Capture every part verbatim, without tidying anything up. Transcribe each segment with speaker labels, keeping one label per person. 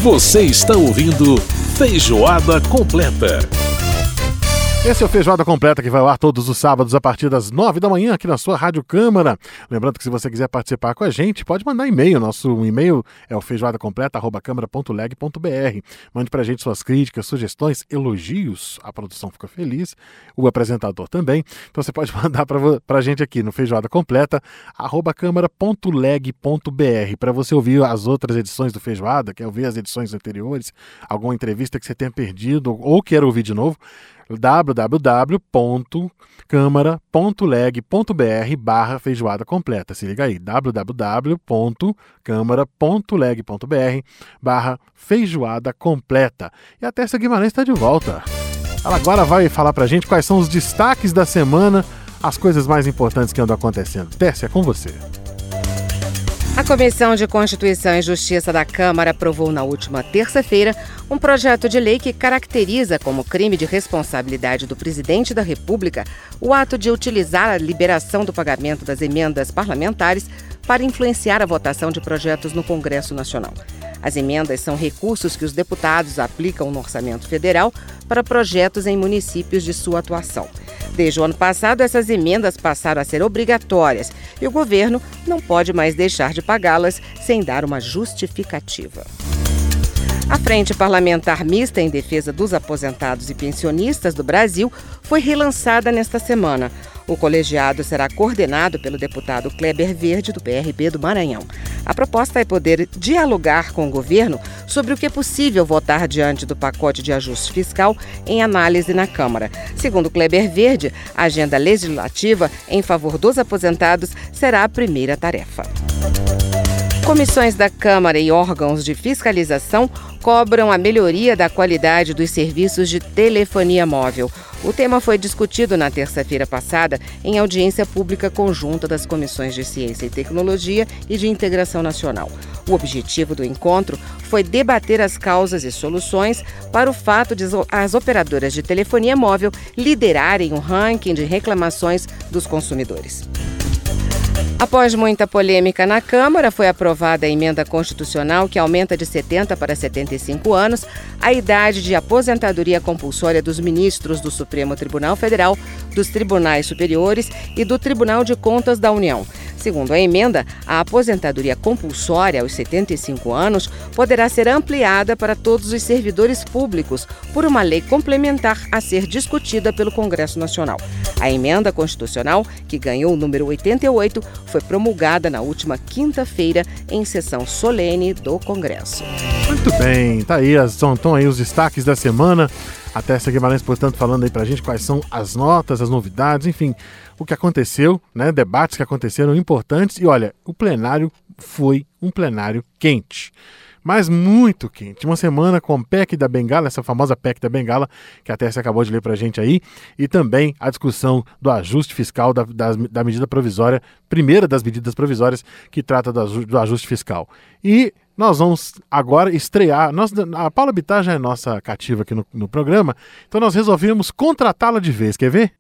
Speaker 1: Você está ouvindo Feijoada Completa.
Speaker 2: Esse é o Feijoada Completa, que vai ao ar todos os sábados a partir das nove da manhã aqui na sua Rádio Câmara. Lembrando que se você quiser participar com a gente, pode mandar e-mail. Nosso e-mail é o feijoada completa arroba câmara ponto leg ponto br. Mande pra gente suas críticas, sugestões, elogios. A produção fica feliz, o apresentador também. Então você pode mandar pra, pra gente aqui no feijoada completa arroba câmara ponto leg ponto br. Para você ouvir as outras edições do Feijoada, quer ouvir as edições anteriores, alguma entrevista que você tenha perdido ou quer ouvir de novo, w w w ponto câmara ponto leg ponto br barra feijoada completa. Se liga aí, w w w ponto câmara ponto leg ponto br barra feijoada completa. E a Tércia Guimarães está de volta. Ela agora vai falar pra gente quais são os destaques da semana, as coisas mais importantes que andam acontecendo. Tércia, é com você.
Speaker 3: A Comissão de Constituição e Justiça da Câmara aprovou na última terça-feira um projeto de lei que caracteriza como crime de responsabilidade do presidente da República o ato de utilizar a liberação do pagamento das emendas parlamentares para influenciar a votação de projetos no Congresso Nacional. As emendas são recursos que os deputados aplicam no orçamento federal para projetos em municípios de sua atuação. Desde o ano passado, essas emendas passaram a ser obrigatórias e o governo não pode mais deixar de pagá-las sem dar uma justificativa. A Frente Parlamentar Mista em Defesa dos Aposentados e Pensionistas do Brasil foi relançada nesta semana. O colegiado será coordenado pelo deputado Kleber Verde, do P R B do Maranhão. A proposta é poder dialogar com o governo sobre o que é possível votar diante do pacote de ajuste fiscal em análise na Câmara. Segundo Kleber Verde, a agenda legislativa em favor dos aposentados será a primeira tarefa. Comissões da Câmara e órgãos de fiscalização cobram a melhoria da qualidade dos serviços de telefonia móvel. O tema foi discutido na terça-feira passada em audiência pública conjunta das Comissões de Ciência e Tecnologia e de Integração Nacional. O objetivo do encontro foi debater as causas e soluções para o fato de as operadoras de telefonia móvel liderarem o ranking de reclamações dos consumidores. Após muita polêmica na Câmara, foi aprovada a emenda constitucional que aumenta de setenta para setenta e cinco anos a idade de aposentadoria compulsória dos ministros do Supremo Tribunal Federal, dos Tribunais Superiores e do Tribunal de Contas da União. Segundo a emenda, a aposentadoria compulsória aos setenta e cinco anos poderá ser ampliada para todos os servidores públicos por uma lei complementar a ser discutida pelo Congresso Nacional. A emenda constitucional, que ganhou o número oitenta e oito, foi promulgada na última quinta-feira em sessão solene do Congresso.
Speaker 2: Muito bem, tá aí, estão aí os destaques da semana. A Tércia Guimarães, portanto, falando aí pra gente quais são as notas, as novidades, enfim, o que aconteceu, né, debates que aconteceram importantes. E olha, o plenário foi um plenário quente, mas muito quente. Uma semana com a P E C da Bengala, essa famosa P E C da Bengala, que a Tércia acabou de ler pra gente aí, e também a discussão do ajuste fiscal, da, da, da medida provisória, primeira das medidas provisórias que trata do, do ajuste fiscal. E nós vamos agora estrear, nós, a Paula Bittar já é nossa cativa aqui no, no programa, então nós resolvemos contratá-la de vez, quer ver?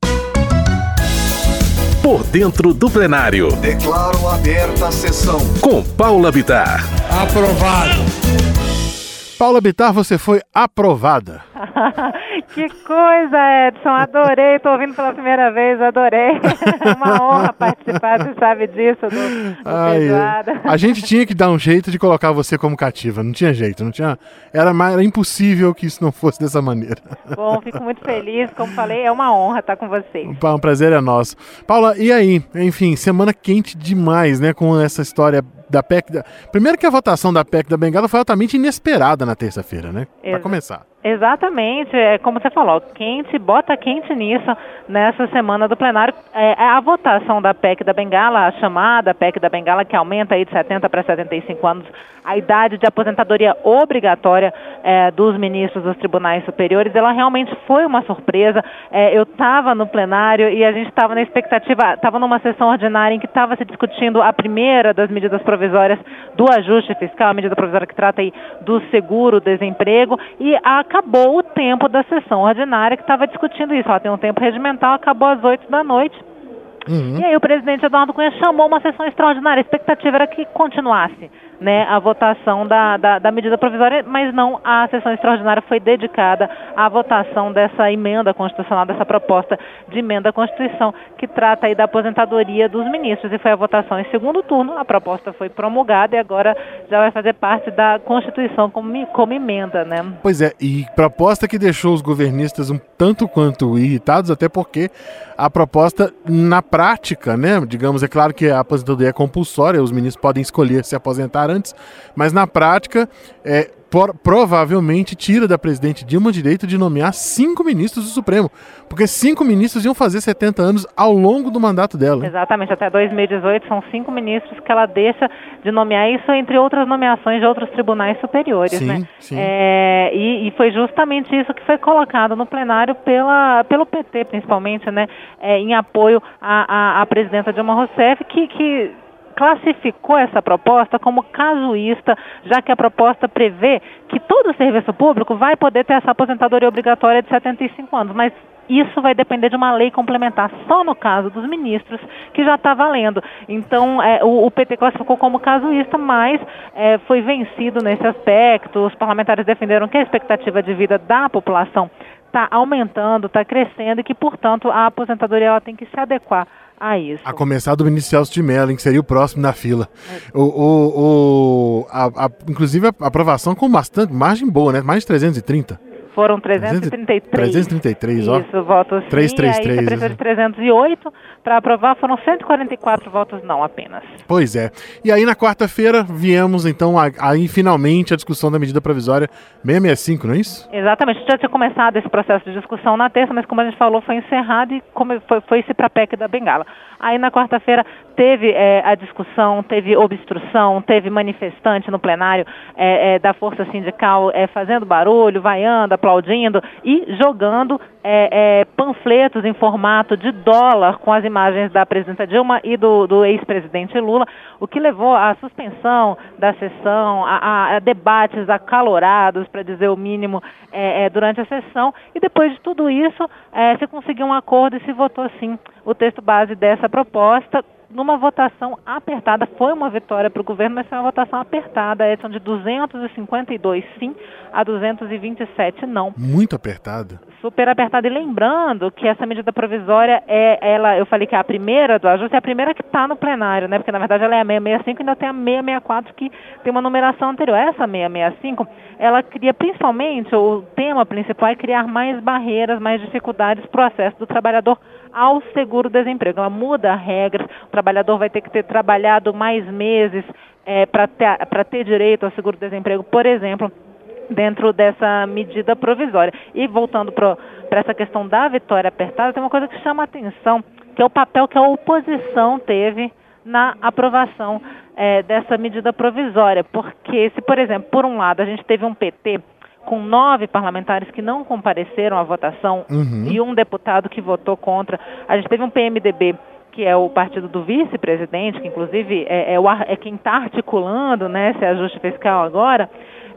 Speaker 1: Por dentro do plenário.
Speaker 4: Declaro aberta a sessão.
Speaker 1: Com Paula Bittar.
Speaker 5: Aprovado.
Speaker 2: Paula Bittar, você foi aprovada.
Speaker 6: Que coisa, Edson, adorei, estou ouvindo pela primeira vez, adorei. Uma honra participar, você sabe disso, do, do
Speaker 2: Ai,
Speaker 6: Feijoada.
Speaker 2: A gente tinha que dar um jeito de colocar você como cativa, não tinha jeito, não tinha, era, era impossível que isso não fosse dessa maneira.
Speaker 6: Bom, fico muito feliz, como falei, é uma honra estar com vocês.
Speaker 2: Um prazer é nosso. Paula, e aí? Enfim, semana quente demais, né, com essa história da P E C. Da... Primeiro que a votação da P E C da Bengala foi altamente inesperada na terça-feira, né? Para começar.
Speaker 6: Exatamente, é como você falou, quente, bota quente nisso nessa semana do plenário. É, a votação da P E C da Bengala, a chamada P E C da Bengala, que aumenta aí de setenta para setenta e cinco anos a idade de aposentadoria obrigatória é, dos ministros dos tribunais superiores, ela realmente foi uma surpresa. É, eu estava no plenário e a gente estava na expectativa, estava numa sessão ordinária em que estava se discutindo a primeira das medidas provisórias do ajuste fiscal, a medida provisória que trata aí do seguro-desemprego, e acabou o tempo da sessão ordinária que estava discutindo isso. Ela tem um tempo regimental, acabou às oito da noite. Uhum. E aí o presidente Eduardo Cunha chamou uma sessão extraordinária. A expectativa era que continuasse, né, a votação da, da, da medida provisória, mas não, a sessão extraordinária foi dedicada à votação dessa emenda constitucional, dessa proposta de emenda à Constituição, que trata aí da aposentadoria dos ministros, e foi a votação em segundo turno, a proposta foi promulgada e agora já vai fazer parte da Constituição como, como emenda, né?
Speaker 2: Pois é, e proposta que deixou os governistas um tanto quanto irritados, até porque a proposta, na prática, né, digamos, é claro que a aposentadoria é compulsória, os ministros podem escolher se aposentar antes, mas na prática, é, por, provavelmente tira da presidente Dilma o direito de nomear cinco ministros do Supremo, porque cinco ministros iam fazer setenta anos ao longo do mandato dela. Hein?
Speaker 6: Exatamente, até dois mil e dezoito são cinco ministros que ela deixa de nomear, isso entre outras nomeações de outros tribunais superiores,
Speaker 2: sim,
Speaker 6: né?
Speaker 2: Sim.
Speaker 6: É, e, e foi justamente isso que foi colocado no plenário pela, pelo P T, principalmente, né, é, em apoio à, à, à presidenta Dilma Rousseff, que... que classificou essa proposta como casuísta, já que a proposta prevê que todo serviço público vai poder ter essa aposentadoria obrigatória de setenta e cinco anos, mas isso vai depender de uma lei complementar, só no caso dos ministros, que já está valendo. Então, é, o, o P T classificou como casuísta, mas é, foi vencido nesse aspecto. Os parlamentares defenderam que a expectativa de vida da população está aumentando, está crescendo e que, portanto, a aposentadoria ela tem que se adequar a isso.
Speaker 2: A começar do ministro Celso de Mello, que seria o próximo na fila. É. O, o, o, a, a, inclusive, a aprovação com bastante margem boa, né? Mais de trezentos e trinta.
Speaker 6: Foram trezentos e trinta e três.
Speaker 2: trezentos e trinta e três, ó.
Speaker 6: Isso, votos sim.
Speaker 2: trezentos e trinta e três.
Speaker 6: Aí você precisa de trezentos e oito. Para aprovar foram cento e quarenta e quatro votos não apenas.
Speaker 2: Pois é. E aí na quarta-feira viemos então a, aí finalmente a discussão da medida provisória seiscentos e sessenta e cinco, não é isso?
Speaker 6: Exatamente. Já tinha começado esse processo de discussão na terça, mas como a gente falou, foi encerrado e foi, foi-se para a P E C da Bengala. Aí na quarta-feira teve é, a discussão, teve obstrução, teve manifestante no plenário é, é, da Força Sindical é, fazendo barulho, vaiando, aplaudindo e jogando é, é, panfletos em formato de dólar com as imagens da presidenta Dilma e do, do ex-presidente Lula, o que levou à suspensão da sessão, a, a debates acalorados, para dizer o mínimo, é, é, durante a sessão. E depois de tudo isso, é, se conseguiu um acordo e se votou, sim, o texto base dessa proposta, numa votação apertada. Foi uma vitória para o governo, mas foi uma votação apertada. São de duzentos e cinquenta e dois sim a duzentos e vinte e sete não.
Speaker 2: Muito apertada.
Speaker 6: Super apertada. E lembrando que essa medida provisória, é, ela, eu falei que é a primeira do ajuste, é a primeira que está no plenário, né? Porque na verdade ela é a seiscentos e sessenta e cinco e ainda tem a seiscentos e sessenta e quatro que tem uma numeração anterior. Essa seiscentos e sessenta e cinco, ela cria principalmente, o tema principal é criar mais barreiras, mais dificuldades para o acesso do trabalhador ao seguro-desemprego. Ela muda regras, o trabalhador vai ter que ter trabalhado mais meses é, para ter, para ter direito ao seguro-desemprego, por exemplo, dentro dessa medida provisória. E voltando para essa questão da vitória apertada, tem uma coisa que chama a atenção, que é o papel que a oposição teve na aprovação é, dessa medida provisória. Porque se, por exemplo, por um lado a gente teve um P T com nove parlamentares que não compareceram à votação, uhum, e um deputado que votou contra. A gente teve um P M D B, que é o partido do vice-presidente, que inclusive é, é, o, é quem está articulando, né, esse ajuste fiscal agora.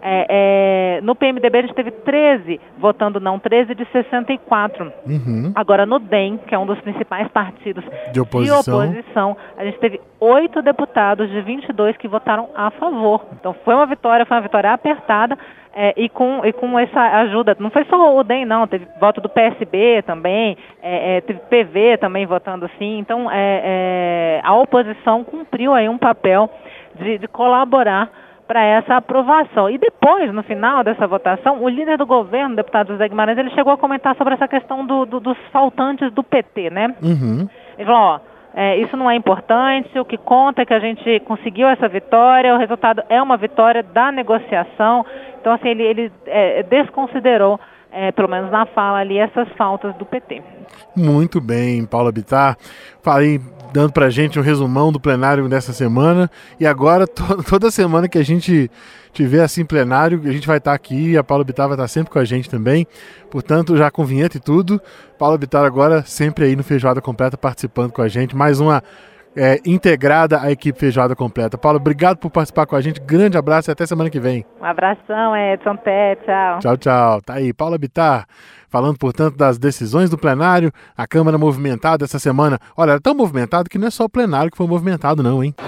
Speaker 6: É, é, no P M D B a gente teve treze votando não, treze de sessenta e quatro. Uhum. Agora no D E M, que é um dos principais partidos
Speaker 2: de oposição,
Speaker 6: de oposição, a gente teve oito deputados de vinte e dois que votaram a favor. Então foi uma vitória, foi uma vitória apertada. É, e, com, e com essa ajuda, não foi só o D E M não, teve voto do P S B também, é, é, teve P V também votando sim. Então é, é, a oposição cumpriu aí um papel de, de colaborar para essa aprovação. E depois, no final dessa votação, o líder do governo, o deputado José Guimarães, ele chegou a comentar sobre essa questão do, do, dos faltantes do P T, né? Uhum. Ele falou, ó, é, isso não é importante, o que conta é que a gente conseguiu essa vitória, o resultado é uma vitória da negociação. Então, assim, ele, ele é, desconsiderou, é, pelo menos na fala ali, essas faltas do P T.
Speaker 2: Muito bem, Paula Bittar. Falei, dando pra gente um resumão do plenário dessa semana. E agora, to- toda semana que a gente tiver assim plenário, a gente vai estar aqui, a Paula Bittar vai estar sempre com a gente também. Portanto, já com vinheta e tudo, Paula Bittar agora sempre aí no Feijoada Completa participando com a gente. Mais uma é, integrada à equipe Feijoada Completa. Paulo, obrigado por participar com a gente. Grande abraço e até semana que vem.
Speaker 6: Um abração, Edson. Até, tchau.
Speaker 2: Tchau, tchau. Tá aí, Paula Bittar, falando, portanto, das decisões do plenário. A Câmara movimentada essa semana. Olha, era tão movimentado que não é só o plenário que foi movimentado, não, hein?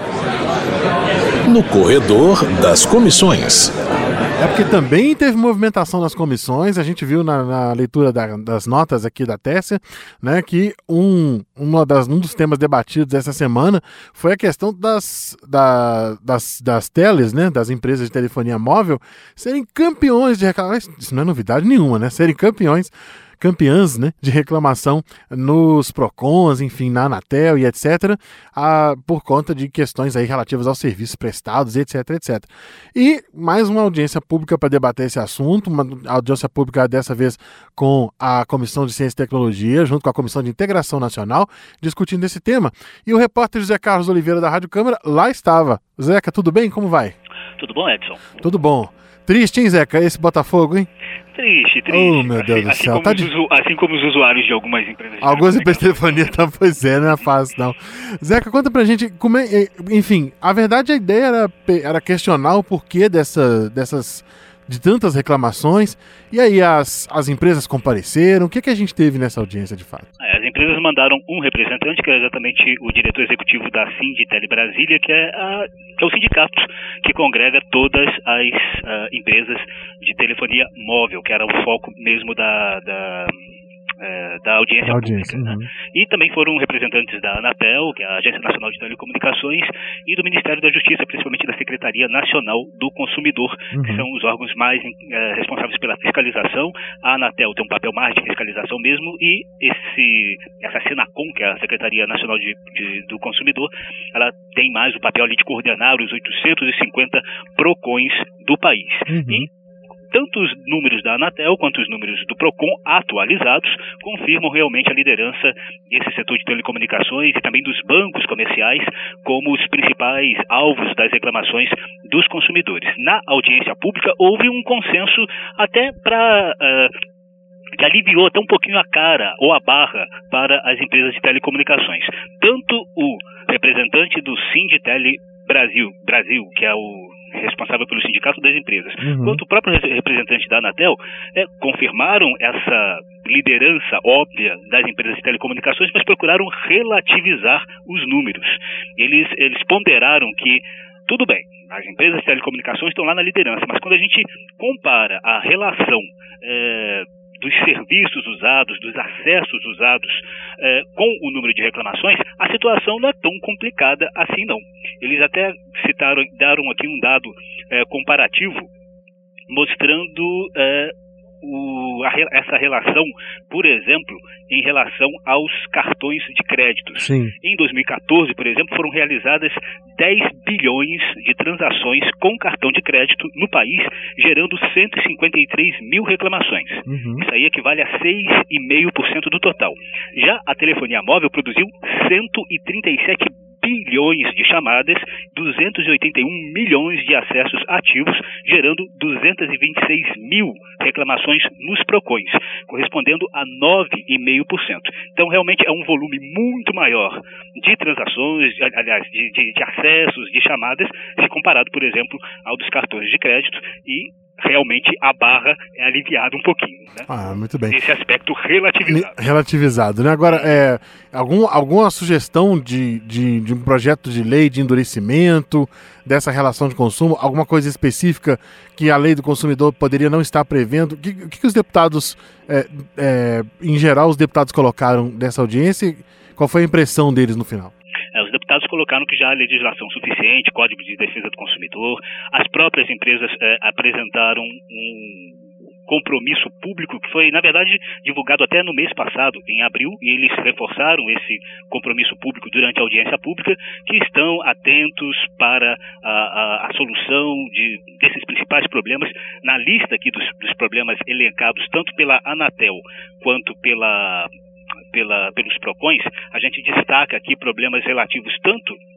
Speaker 1: No corredor das comissões.
Speaker 2: É porque também teve movimentação nas comissões, a gente viu na, na leitura da, das notas aqui da Tessia, né, que um, uma das, um dos temas debatidos essa semana foi a questão das, da, das, das teles, né, das empresas de telefonia móvel, serem campeões de reclamação. Isso não é novidade nenhuma, né? Serem campeões campeãs, né, de reclamação nos PROCONs, enfim, na Anatel e etcétera, a, por conta de questões aí relativas aos serviços prestados, etc, etcétera. E mais uma audiência pública para debater esse assunto, uma audiência pública dessa vez com a Comissão de Ciência e Tecnologia, junto com a Comissão de Integração Nacional, discutindo esse tema. E o repórter José Carlos Oliveira da Rádio Câmara lá estava. Zeca, tudo bem? Como vai?
Speaker 5: Tudo bom, Edson?
Speaker 2: Tudo bom. Triste, hein, Zeca, esse Botafogo, hein?
Speaker 5: Triste, triste.
Speaker 2: Oh, meu Deus
Speaker 5: assim,
Speaker 2: do céu.
Speaker 5: Assim,
Speaker 2: tá
Speaker 5: como
Speaker 2: de...
Speaker 5: os, assim como os usuários de algumas empresas. De
Speaker 2: Algumas empresas de telefonia, tá, pois é, não é fácil, não. Zeca, conta pra gente, como é, enfim, a verdade, a ideia era, era questionar o porquê dessa, dessas, de tantas reclamações, e aí as, as empresas compareceram, o que, que a gente teve nessa audiência, de fato?
Speaker 5: É, as empresas mandaram um representante, que é exatamente o diretor executivo da Sindtel Brasília, que é, a, que é o sindicato que congrega todas as uh, empresas de telefonia móvel, que era o foco mesmo da... da É, da audiência, da audiência pública. Uhum. Né? E também foram representantes da Anatel, que é a Agência Nacional de Telecomunicações, e do Ministério da Justiça, principalmente da Secretaria Nacional do Consumidor, uhum. que são os órgãos mais é, responsáveis pela fiscalização. A Anatel tem um papel mais de fiscalização mesmo, e esse, essa Senacom, que é a Secretaria Nacional de, de, do Consumidor, ela tem mais o papel ali de coordenar os oitocentos e cinquenta PROCONs do país. Uhum. E tanto os números da Anatel quanto os números do PROCON atualizados confirmam realmente a liderança desse setor de telecomunicações e também dos bancos comerciais como os principais alvos das reclamações dos consumidores. Na audiência pública houve um consenso até para... Uh, que aliviou até um pouquinho a cara ou a barra para as empresas de telecomunicações. Tanto o representante do Sindtel Brasil, Brasil, que é o responsável pelo sindicato das empresas, uhum. quanto o próprio representante da Anatel, é, confirmaram essa liderança óbvia das empresas de telecomunicações, mas procuraram relativizar os números. Eles, eles ponderaram que, tudo bem, as empresas de telecomunicações estão lá na liderança, mas quando a gente compara a relação é, dos serviços usados, dos acessos usados eh, com o número de reclamações, a situação não é tão complicada assim não. Eles até citaram, deram aqui um dado eh, comparativo, mostrando eh, o, a, essa relação, por exemplo, em relação aos cartões de crédito.
Speaker 2: Sim.
Speaker 5: Em dois mil e quatorze, por exemplo, foram realizadas dez bilhões de transações com cartão de crédito no país, gerando cento e cinquenta e três mil reclamações. Uhum. Isso aí equivale a seis vírgula cinco por cento do total. Já a telefonia móvel produziu cento e trinta e sete bilhões de chamadas, duzentos e oitenta e um milhões de acessos ativos, gerando duzentos e vinte e seis mil reclamações nos PROCONs, correspondendo a nove vírgula cinco por cento. Então, realmente, é um volume muito maior de transações, aliás, de, de, de acessos, de chamadas, se comparado, por exemplo, ao dos cartões de crédito, e realmente a barra é aliviada um pouquinho, né?
Speaker 2: Ah, muito bem.
Speaker 5: Esse aspecto relativizado.
Speaker 2: Relativizado, né? Agora, é, algum, alguma sugestão de, de, de um projeto de lei de endurecimento dessa relação de consumo? Alguma coisa específica que a lei do consumidor poderia não estar prevendo? O que, que, que os deputados, é, é, em geral, os deputados colocaram dessa audiência? Qual foi a impressão deles no final?
Speaker 5: É, os deputados colocaram que já há legislação suficiente, Código de Defesa do Consumidor. As próprias empresas é, apresentaram um compromisso público que foi, na verdade, divulgado até no mês passado, em abril, e eles reforçaram esse compromisso público durante a audiência pública, que estão atentos para a, a, a solução de, desses principais problemas. Na lista aqui dos, dos problemas elencados, tanto pela Anatel quanto pela... Pela, pelos PROCONs, a gente destaca aqui problemas relativos tanto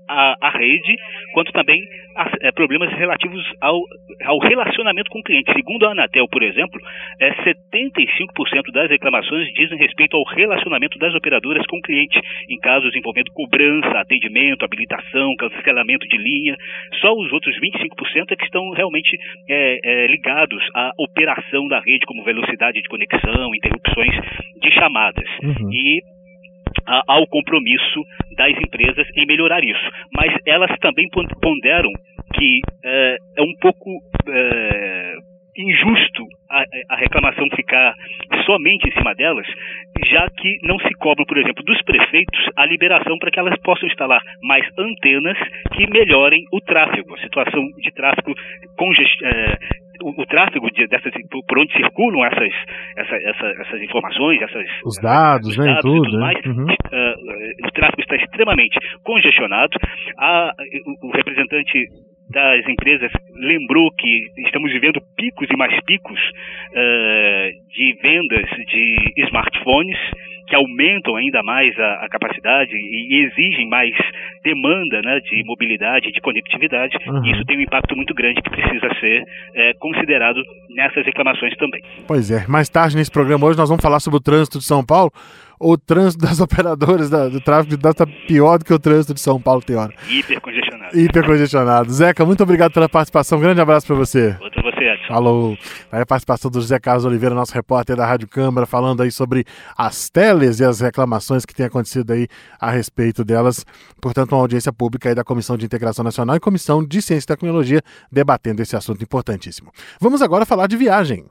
Speaker 5: a, a rede, quanto também a, é, problemas relativos ao, ao relacionamento com o cliente. Segundo a Anatel, por exemplo, é, setenta e cinco por cento das reclamações dizem respeito ao relacionamento das operadoras com o cliente, em casos envolvendo cobrança, atendimento, habilitação, cancelamento de linha. Só os outros vinte e cinco por cento é que estão realmente é, é, ligados à operação da rede, como velocidade de conexão, interrupções de chamadas. Uhum. E ao compromisso das empresas em melhorar isso. Mas elas também ponderam que é, é um pouco é, injusto a, a reclamação ficar somente em cima delas, já que não se cobra, por exemplo, dos prefeitos a liberação para que elas possam instalar mais antenas que melhorem o tráfego, a situação de tráfego congest... é, O, o tráfego de, dessas, por onde circulam essas, essa, essa, essas informações, essas,
Speaker 2: os dados,
Speaker 5: os
Speaker 2: né,
Speaker 5: dados
Speaker 2: tudo,
Speaker 5: e tudo mais,
Speaker 2: uhum.
Speaker 5: uh, o tráfego está extremamente congestionado. A, o, o representante das empresas lembrou que estamos vivendo picos e mais picos uh, de vendas de smartphones, que aumentam ainda mais a, a capacidade e, e exigem mais demanda, né, de mobilidade, de conectividade. Uhum. E isso tem um impacto muito grande que precisa ser é, considerado nessas reclamações também.
Speaker 2: Pois é. Mais tarde nesse programa hoje nós vamos falar sobre o trânsito de São Paulo. O trânsito das operadoras da, do tráfego está pior do que o trânsito de São Paulo tem hora.
Speaker 5: Hipercongestionado.
Speaker 2: Hipercongestionado. Zeca, muito obrigado pela participação. Um grande abraço para você.
Speaker 5: Outro você, Edson.
Speaker 2: Falou. Aí a participação do José Carlos Oliveira, nosso repórter da Rádio Câmara, falando aí sobre as teles e as reclamações que têm acontecido aí a respeito delas. Portanto, uma audiência pública aí da Comissão de Integração Nacional e Comissão de Ciência e Tecnologia debatendo esse assunto importantíssimo. Vamos agora falar de viagem.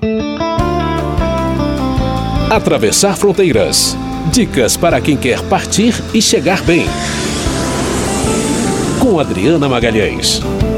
Speaker 1: Atravessar fronteiras. Dicas para quem quer partir e chegar bem. Com Adriana Magalhães.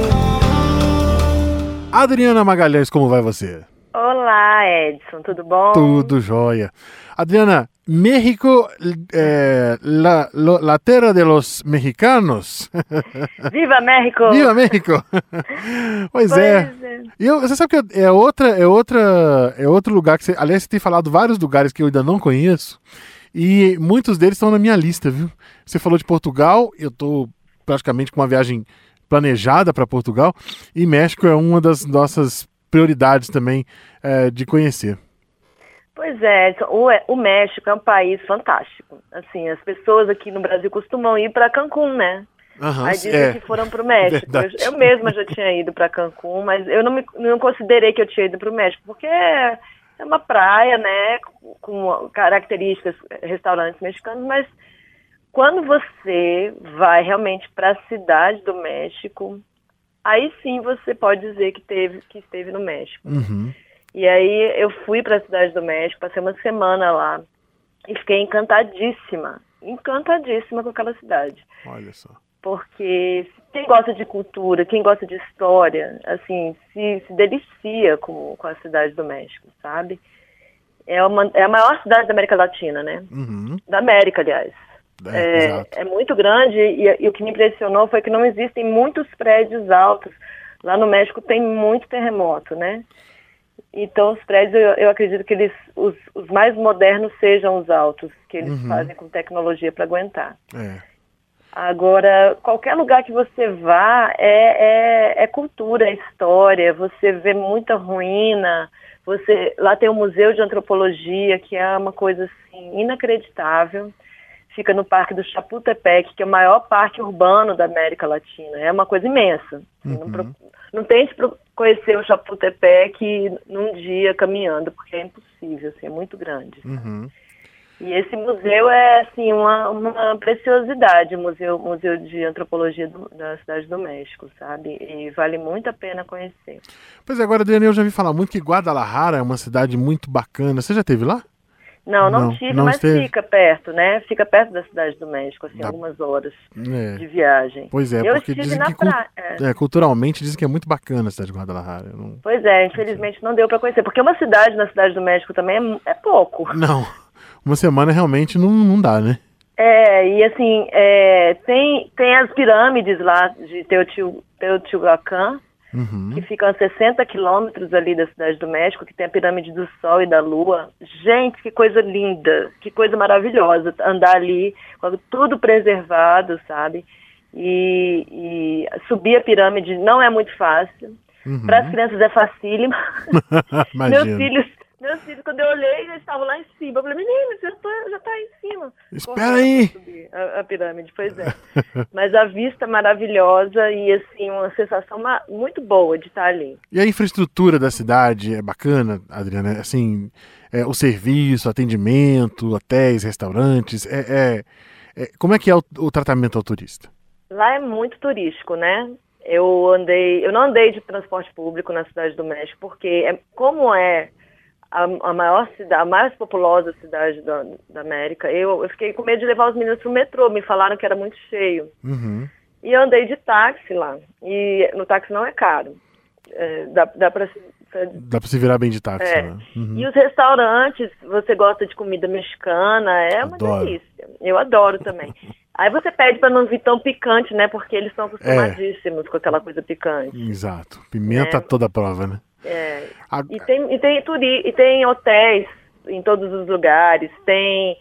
Speaker 2: Adriana Magalhães, como vai você?
Speaker 7: Olá, Edson, tudo bom?
Speaker 2: Tudo jóia. Adriana, México, eh, la, lo, la terra de los mexicanos.
Speaker 7: Viva México!
Speaker 2: Viva México! Pois, pois é. é. E eu, você sabe que é, outra, é, outra, é outro lugar que você... Aliás, você tem falado vários lugares que eu ainda não conheço. E muitos deles estão na minha lista, viu? Você falou de Portugal, eu estou praticamente com uma viagem planejada para Portugal. E México é uma das nossas prioridades também é, de conhecer.
Speaker 7: Pois é, o, o México é um país fantástico. Assim, as pessoas aqui no Brasil costumam ir para Cancún, né? Uhum, Aí dizem é. que foram para o México. Eu, eu mesma já tinha ido para Cancún, mas eu não, me, não considerei que eu tinha ido para o México, porque é, é uma praia, né, com características, restaurantes mexicanos, mas quando você vai realmente para a cidade do México, aí sim você pode dizer que, teve, que esteve no México.
Speaker 2: Uhum.
Speaker 7: E aí eu fui para a cidade do México, passei uma semana lá e fiquei encantadíssima, encantadíssima com aquela cidade.
Speaker 2: Olha só.
Speaker 7: Porque quem gosta de cultura, quem gosta de história, assim, se, se delicia com, com a cidade do México, sabe? É, uma, é a maior cidade da América Latina, né?
Speaker 2: Uhum.
Speaker 7: Da América, aliás. É, é, é muito grande e, e o que me impressionou foi que não existem muitos prédios altos. Lá no México tem muito terremoto, né? Então os prédios, eu, eu acredito que eles, os, os mais modernos sejam os altos, que eles uhum. fazem com tecnologia para aguentar.
Speaker 2: É.
Speaker 7: Agora, qualquer lugar que você vá é, é, é cultura, é história, você vê muita ruína, você, lá tem o Museu de Antropologia, que é uma coisa assim, inacreditável. Fica no Parque do Chapultepec, que é o maior parque urbano da América Latina. É uma coisa imensa.
Speaker 2: Uhum.
Speaker 7: Não, não tente conhecer o Chapultepec num dia caminhando, porque é impossível, assim, é muito grande.
Speaker 2: Uhum.
Speaker 7: E esse museu é assim, uma, uma preciosidade, o museu, museu de Antropologia do, da Cidade do México, sabe? E vale muito a pena conhecer.
Speaker 2: Pois é, agora, Adriana, eu já vi falar muito que Guadalajara é uma cidade muito bacana. Você já esteve lá?
Speaker 7: Não, não, não tive, não mas esteve. Fica perto, né? Fica perto da Cidade do México, assim, da... algumas horas é. de viagem.
Speaker 2: Pois é,
Speaker 7: eu
Speaker 2: porque dizem que
Speaker 7: pra...
Speaker 2: é. É, culturalmente dizem que é muito bacana a cidade de Guadalajara. Não...
Speaker 7: Pois é, infelizmente não deu para conhecer, porque uma cidade na Cidade do México também é, é pouco.
Speaker 2: Não, uma semana realmente não, não dá, né?
Speaker 7: É, e assim, é, tem, tem as pirâmides lá de Teotihuacan,
Speaker 2: uhum.
Speaker 7: que ficam a sessenta quilômetros ali da Cidade do México, que tem a pirâmide do Sol e da Lua. Gente, que coisa linda, que coisa maravilhosa andar ali, tudo preservado, sabe? E, e subir a pirâmide não é muito fácil. Uhum. Para as crianças é facílimo. Meus filhos, meus filhos, quando eu olhei, eles estavam lá em cima. Eu falei, menino, já está já tá em cima.
Speaker 2: Espera aí!
Speaker 7: Subir a, a pirâmide, pois é. Mas a vista maravilhosa e, assim, uma sensação muito boa de estar ali.
Speaker 2: E a infraestrutura da cidade é bacana, Adriana? Assim, é, o serviço, atendimento, hotéis, restaurantes, é, é, é, como é que é o, o tratamento ao turista?
Speaker 7: Lá é muito turístico, né? Eu andei, eu não andei de transporte público na Cidade do México, porque é, como é a, a maior cidade, a mais populosa cidade da, da América, eu, eu fiquei com medo de levar os meninos pro metrô, me falaram que era muito cheio.
Speaker 2: Uhum.
Speaker 7: E eu andei de táxi lá, e no táxi não é caro, é, dá, dá para
Speaker 2: Dá pra se virar bem de táxi,
Speaker 7: é.
Speaker 2: né? Uhum.
Speaker 7: E os restaurantes, você gosta de comida mexicana, é uma
Speaker 2: adoro.
Speaker 7: delícia. Eu adoro também. Aí você pede pra não vir tão picante, né? Porque eles são acostumadíssimos é. com aquela coisa picante.
Speaker 2: Exato. Pimenta é. toda a prova, né?
Speaker 7: É. A... E, tem, e, tem turi... e tem hotéis em todos os lugares, tem,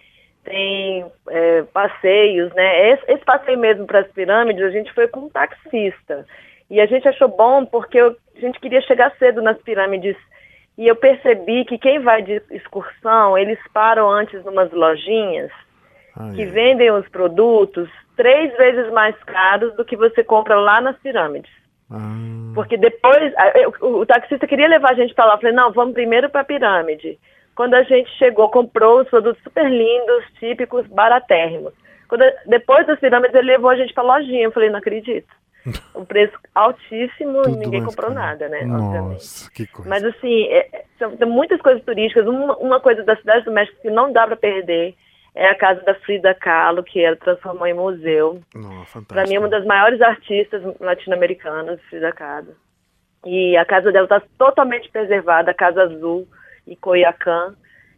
Speaker 7: tem é, passeios, né? Esse, esse passeio mesmo para as pirâmides, a gente foi com um taxista. E a gente achou bom porque eu, a gente queria chegar cedo nas pirâmides. E eu percebi que quem vai de excursão, eles param antes numas lojinhas ah, que é. vendem os produtos três vezes mais caros do que você compra lá nas pirâmides. Ah. Porque depois, o, o taxista queria levar a gente para lá. Eu falei, não, vamos primeiro para a pirâmide. Quando a gente chegou, comprou os produtos super lindos, típicos, baratérrimos. Quando, depois das pirâmides, ele levou a gente para a lojinha. Eu falei, não acredito. O preço altíssimo, Tudo ninguém comprou caro. nada, né?
Speaker 2: Nossa, que coisa.
Speaker 7: Mas assim, é, são tem muitas coisas turísticas. Uma, uma coisa da Cidade do México que não dá para perder é a casa da Frida Kahlo, que ela transformou em museu. Para mim, é uma das maiores artistas latino-americanas, Frida Kahlo. E a casa dela está totalmente preservada, a Casa Azul, em Coyoacán.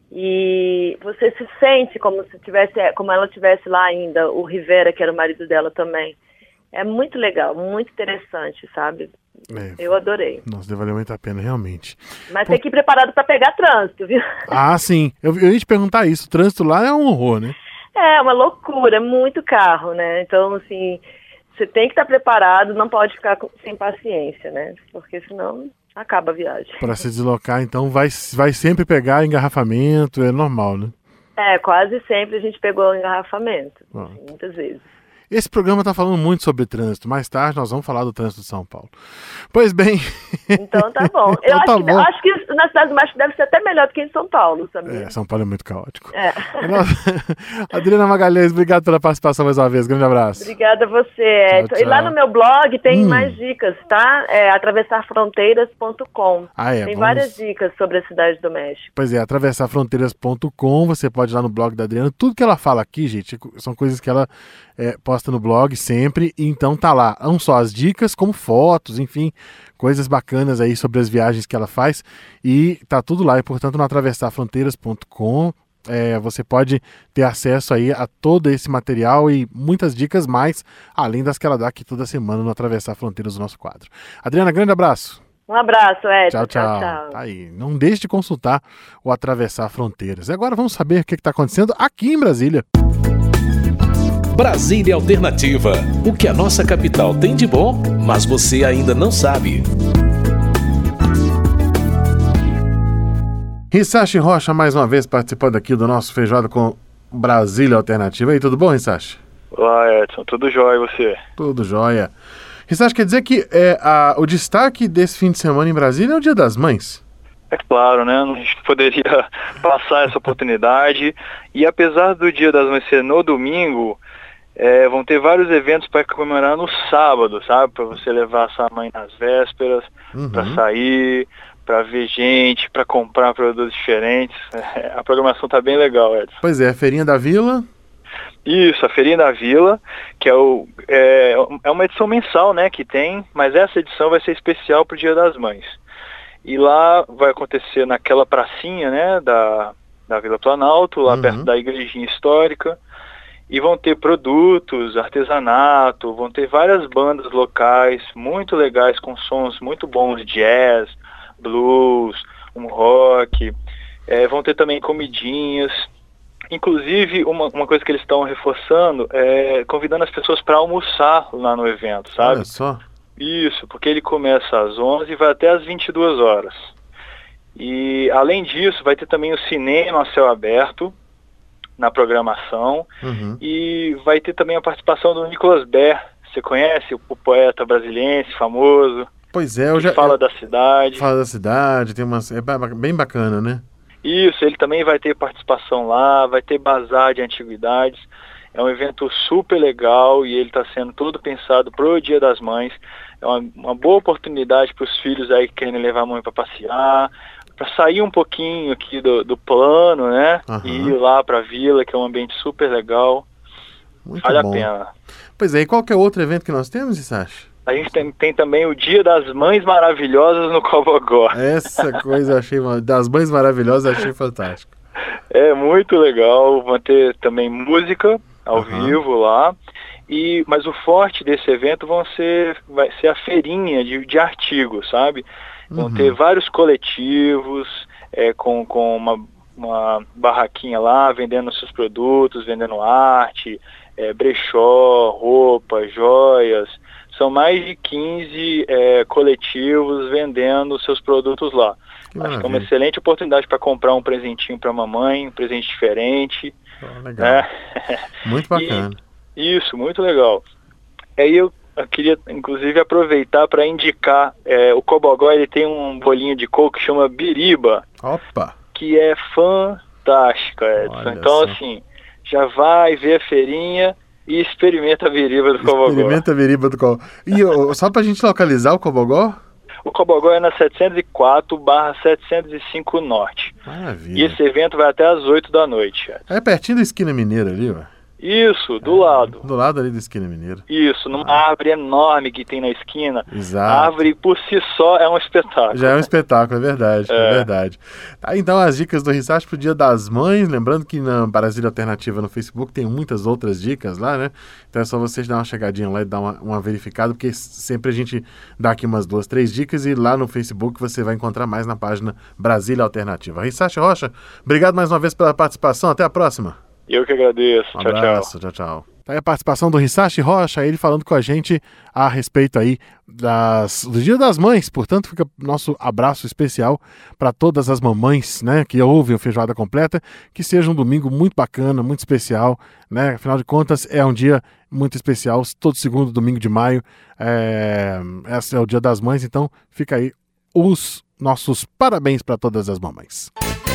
Speaker 7: E você se sente como se tivesse, como ela tivesse lá ainda, o Rivera, que era o marido dela também. É muito legal, muito interessante, sabe? É, eu adorei.
Speaker 2: Nossa, valeu muito a pena, realmente.
Speaker 7: Mas Pô... tem que ir preparado para pegar trânsito, viu?
Speaker 2: Ah, sim. Eu, eu ia te perguntar isso. O trânsito lá é um horror, né?
Speaker 7: É, uma loucura, muito carro, né? Então, assim, você tem que estar preparado, não pode ficar sem paciência, né? Porque senão acaba a viagem.
Speaker 2: Para se deslocar, então, vai, vai sempre pegar engarrafamento, é normal, né?
Speaker 7: É, quase sempre a gente pegou engarrafamento, assim, muitas vezes.
Speaker 2: Esse programa está falando muito sobre trânsito. Mais tarde nós vamos falar do trânsito de São Paulo. Pois bem.
Speaker 7: Então tá bom. Eu
Speaker 2: então,
Speaker 7: acho,
Speaker 2: tá
Speaker 7: que,
Speaker 2: bom.
Speaker 7: acho que na Cidade do México deve ser até melhor do que em São Paulo, sabia?
Speaker 2: É, São Paulo é muito caótico.
Speaker 7: É.
Speaker 2: Adriana Magalhães, obrigado pela participação mais uma vez. Grande abraço.
Speaker 7: Obrigada a você, Edson. Tchau, tchau. E lá no meu blog tem hum. mais dicas, tá? É atravessar fronteiras ponto com.
Speaker 2: Ah, é,
Speaker 7: tem
Speaker 2: vamos...
Speaker 7: várias dicas sobre a Cidade do México.
Speaker 2: Pois é, atravessar fronteiras ponto com. Você pode ir lá no blog da Adriana. Tudo que ela fala aqui, gente, são coisas que ela é, posta no blog sempre. Sempre, então tá lá, não só as dicas, como fotos, enfim, coisas bacanas aí sobre as viagens que ela faz, e tá tudo lá, e portanto no atravessar fronteiras ponto com é, você pode ter acesso aí a todo esse material e muitas dicas mais, além das que ela dá aqui toda semana no Atravessar Fronteiras do nosso quadro. Adriana, grande abraço.
Speaker 7: Um abraço, Edson.
Speaker 2: Tchau, tchau. tchau, tchau. Tá aí. Não deixe de consultar o Atravessar Fronteiras. E agora vamos saber o que está acontecendo aqui em Brasília.
Speaker 1: Brasília Alternativa. O que a nossa capital tem de bom, mas você ainda não sabe.
Speaker 2: Rissashi Rocha, mais uma vez, participando aqui do nosso Feijoada com Brasília Alternativa. E aí, tudo bom, Rissashi?
Speaker 8: Olá, Edson. Tudo jóia, e você?
Speaker 2: Tudo jóia. Rissashi, quer dizer que é, a, o destaque desse fim de semana em Brasília é o Dia das Mães?
Speaker 8: É claro, né? A gente poderia passar essa oportunidade. E apesar do Dia das Mães ser no domingo, É, vão ter vários eventos para comemorar no sábado, sabe? Para você levar sua mãe nas vésperas, uhum. para sair, para ver gente, para comprar produtos diferentes. É, a programação tá bem legal, Edson.
Speaker 2: Pois é, a Feirinha da Vila.
Speaker 8: Isso, a Feirinha da Vila, que é, o, é, é uma edição mensal, né, que tem, mas essa edição vai ser especial para o Dia das Mães. E lá vai acontecer naquela pracinha, né, da, da Vila Planalto, lá uhum. perto da igrejinha histórica. E vão ter produtos, artesanato, vão ter várias bandas locais muito legais, com sons muito bons, jazz, blues, um rock. É, vão ter também comidinhas. Inclusive, uma, uma coisa que eles estão reforçando é convidando as pessoas para almoçar lá no evento, sabe?
Speaker 2: Olha só.
Speaker 8: Isso, porque ele começa às onze e vai até às vinte e duas horas. E, além disso, vai ter também o cinema a céu aberto na programação.
Speaker 2: Uhum.
Speaker 8: E vai ter também a participação do Nicolas Baer. Você conhece o, o poeta brasiliense famoso?
Speaker 2: Pois é, eu já...
Speaker 8: fala
Speaker 2: eu...
Speaker 8: da cidade.
Speaker 2: Fala da cidade, tem umas... é bem bacana, né?
Speaker 8: Isso, ele também vai ter participação lá, vai ter bazar de antiguidades. É um evento super legal e ele está sendo todo pensado para o Dia das Mães. É uma, uma boa oportunidade para os filhos aí que querem levar a mãe para passear, para sair um pouquinho aqui do, do plano, né?
Speaker 2: Uhum.
Speaker 8: E ir lá para a vila, que é um ambiente super legal.
Speaker 2: Muito
Speaker 8: vale
Speaker 2: bom.
Speaker 8: a pena.
Speaker 2: Pois é, e qual que é outro evento que nós temos, Sacha?
Speaker 8: A gente tem, tem também o Dia das Mães Maravilhosas no Cobogó.
Speaker 2: Essa coisa eu achei, das Mães Maravilhosas, eu achei fantástico.
Speaker 8: É muito legal, vão ter também música ao
Speaker 2: uhum.
Speaker 8: vivo lá, e, mas o forte desse evento vão ser, vai ser a feirinha de, de artigos, sabe? Vão
Speaker 2: uhum. ter
Speaker 8: vários coletivos é, com, com uma, uma barraquinha lá, vendendo seus produtos, vendendo arte, é, brechó, roupa, joias. São mais de quinze é, coletivos vendendo seus produtos lá. Que Acho que é uma excelente oportunidade para comprar um presentinho para a mamãe, um presente diferente.
Speaker 2: Oh, legal.
Speaker 8: Né?
Speaker 2: Muito bacana.
Speaker 8: E, isso, muito legal. Aí eu, eu queria, inclusive, aproveitar para indicar, é, o Cobogó ele tem um bolinho de coco que chama Biriba.
Speaker 2: Opa!
Speaker 8: Que é fantástica, Edson.
Speaker 2: Olha
Speaker 8: então,
Speaker 2: só.
Speaker 8: assim, já vai ver a feirinha e experimenta a biriba do Cobogó.
Speaker 2: Experimenta a biriba do Cobogó. E ó, só pra gente localizar o Cobogó?
Speaker 8: O Cobogó é na setecentos e quatro barra setecentos e cinco Norte.
Speaker 2: Maravilha.
Speaker 8: E esse evento vai até às oito da noite.
Speaker 2: É pertinho da Esquina Mineira ali, ó.
Speaker 8: Isso, do é, lado.
Speaker 2: Do lado ali da Esquina Mineira.
Speaker 8: Isso, numa
Speaker 2: ah.
Speaker 8: árvore enorme que tem na esquina.
Speaker 2: Exato.
Speaker 8: A árvore por si só é um espetáculo.
Speaker 2: Já é um espetáculo, é verdade, é, é verdade. Tá, então as dicas do Risach pro Dia das Mães, lembrando que na Brasília Alternativa no Facebook tem muitas outras dicas lá, né? Então é só vocês dar uma chegadinha lá e dar uma, uma verificada, porque sempre a gente dá aqui umas duas, três dicas e lá no Facebook você vai encontrar mais na página Brasília Alternativa. Risach Rocha, obrigado mais uma vez pela participação, até a próxima.
Speaker 8: Eu que agradeço.
Speaker 2: Um
Speaker 8: tchau,
Speaker 2: abraço, tchau, tchau. Tá aí a participação do Risach Rocha, ele falando com a gente a respeito aí das, do Dia das Mães. Portanto, fica nosso abraço especial para todas as mamães, né, que ouvem o Feijoada Completa. Que seja um domingo muito bacana, muito especial, né? Afinal de contas, é um dia muito especial. Todo segundo domingo de maio, é, esse é o Dia das Mães. Então, fica aí os nossos parabéns para todas as mamães.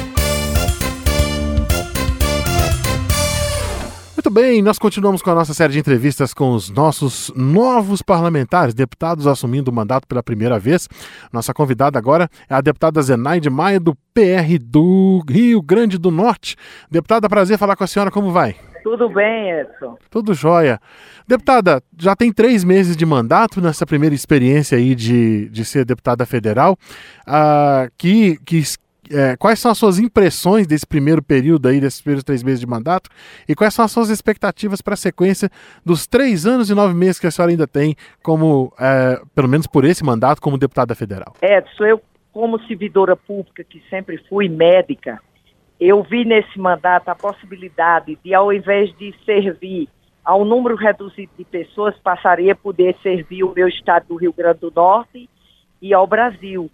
Speaker 2: Muito bem, nós continuamos com a nossa série de entrevistas com os nossos novos parlamentares, deputados assumindo o mandato pela primeira vez. Nossa convidada agora é a deputada Zenaide Maia, do P R do Rio Grande do Norte. Deputada, prazer falar com a senhora, como vai?
Speaker 9: Tudo bem, Edson.
Speaker 2: Tudo jóia. Deputada, já tem três meses de mandato nessa primeira experiência aí de, de ser deputada federal. Uh, que... que É, quais são as suas impressões desse primeiro período aí, desses primeiros três meses de mandato, e quais são as suas expectativas para a sequência dos três anos e nove meses que a senhora ainda tem como, é, pelo menos por esse mandato, como deputada federal?
Speaker 9: Edson, eu como servidora pública, que sempre fui médica, eu vi nesse mandato a possibilidade de, ao invés de servir a um número reduzido de pessoas, passaria a poder servir o meu estado do Rio Grande do Norte e ao Brasil.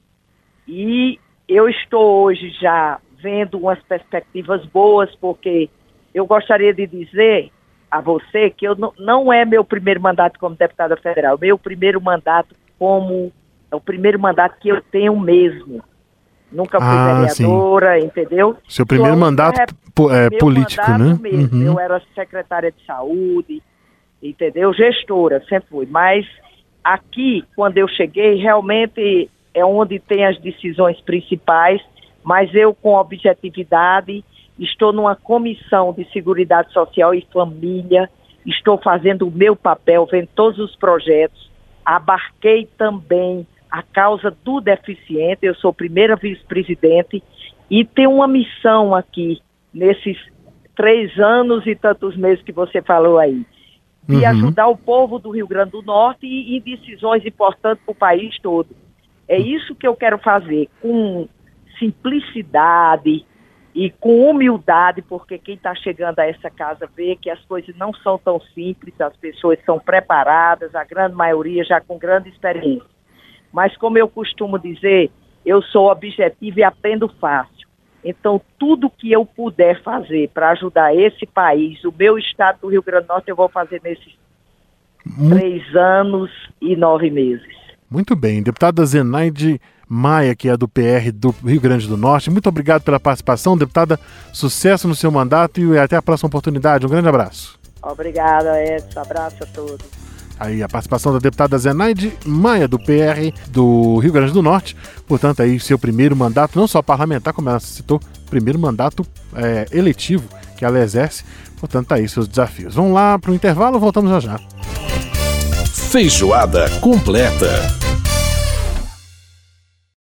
Speaker 9: E eu estou hoje já vendo umas perspectivas boas, porque eu gostaria de dizer a você que eu não, não é meu primeiro mandato como deputada federal, meu primeiro mandato como, é o primeiro mandato que eu tenho mesmo. Nunca fui ah, vereadora, sim. Entendeu?
Speaker 2: Seu primeiro Só mandato é, é político,
Speaker 9: mandato
Speaker 2: né?
Speaker 9: Mesmo.
Speaker 2: Uhum.
Speaker 9: Eu era secretária de saúde, entendeu? Gestora, sempre fui. Mas aqui, quando eu cheguei, realmente é onde tem as decisões principais, mas eu, com objetividade, estou numa comissão de Seguridade Social e Família, estou fazendo o meu papel, vendo todos os projetos, abarquei também a causa do deficiente, eu sou primeira vice-presidente e tenho uma missão aqui, nesses três anos e tantos meses que você falou aí, de uhum. ajudar o povo do Rio Grande do Norte e em decisões importantes para o país todo. É isso que eu quero fazer, com simplicidade e com humildade, porque quem está chegando a essa casa vê que as coisas não são tão simples, as pessoas são preparadas, a grande maioria já com grande experiência. Mas como eu costumo dizer, eu sou objetivo e aprendo fácil. Então, tudo que eu puder fazer para ajudar esse país, o meu estado do Rio Grande do Norte, eu vou fazer nesses Muito... três anos e nove meses.
Speaker 2: Muito bem. Deputada Zenaide Maia, que é do P R do Rio Grande do Norte, muito obrigado pela participação. Deputada, sucesso no seu mandato e até a próxima oportunidade. Um grande abraço.
Speaker 9: Obrigada, Edson. Abraço a todos.
Speaker 2: Aí a participação da deputada Zenaide Maia, do P R do Rio Grande do Norte. Portanto, aí seu primeiro mandato, não só parlamentar, como ela citou, primeiro mandato é, eletivo que ela exerce. Portanto, aí seus desafios. Vamos lá para o intervalo, voltamos já já.
Speaker 1: Feijoada completa.